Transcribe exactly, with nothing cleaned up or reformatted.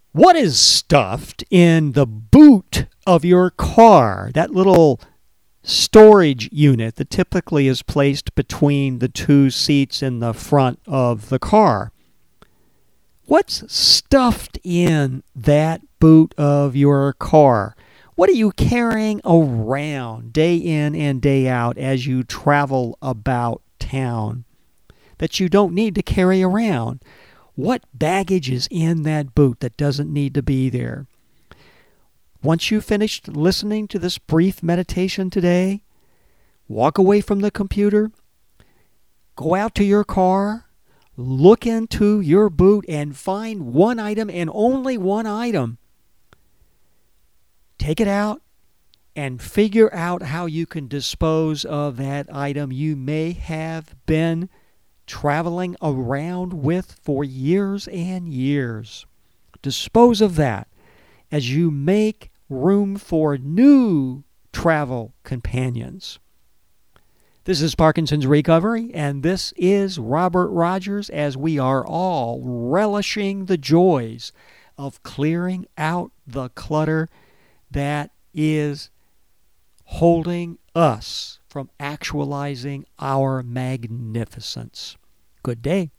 What is stuffed in the boot of your car? That little storage unit that typically is placed between the two seats in the front of the car. What's stuffed in that boot of your car? What are you carrying around day in and day out as you travel about town that you don't need to carry around? What baggage is in that boot that doesn't need to be there? Once you've finished listening to this brief meditation today, walk away from the computer, go out to your car, look into your boot, and find one item and only one item. Take it out and figure out how you can dispose of that item you may have been traveling around with for years and years. Dispose of that as you make room for new travel companions. This is Parkinson's Recovery, and this is Robert Rogers, as we are all relishing the joys of clearing out the clutter that is holding us from actualizing our magnificence. Good day.